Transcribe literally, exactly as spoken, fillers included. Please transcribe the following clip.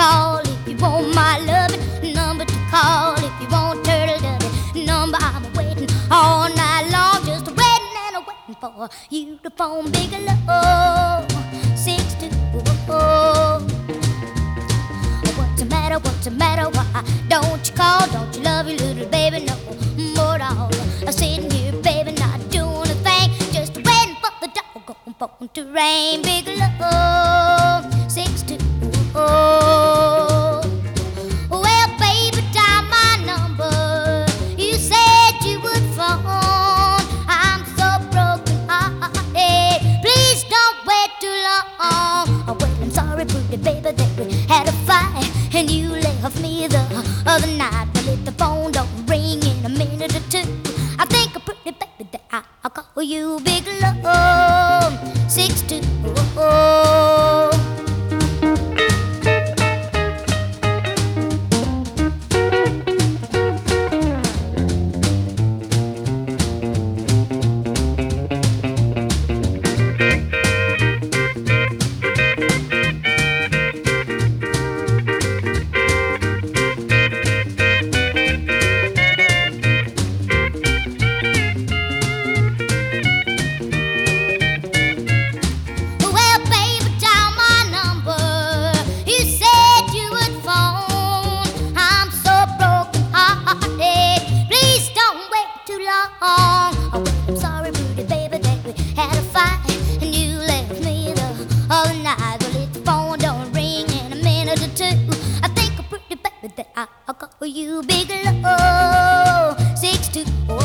call if you want my loving. Number to call if you want turtle dovey. Number I'm waiting all night long, just waiting and waiting for you to phone Bigelow. Six two. What's the matter? What's the matter? Why don't you call? Don't you love your little baby no more at all? I'm sitting here, baby, not doing a thing, just waiting for the doggone phone to ring. Bigelow, six two. Well, baby, dial my number. You said you would phone. I'm so broken hearted. Please don't wait too long. Oh, well, I'm sorry, pretty baby, that we had a fight and you left me the other night. But if the phone don't ring in a minute or two, I think a pretty baby that I, I'll call you Bigelow. Six two. I'll call you Bigelow. Six two.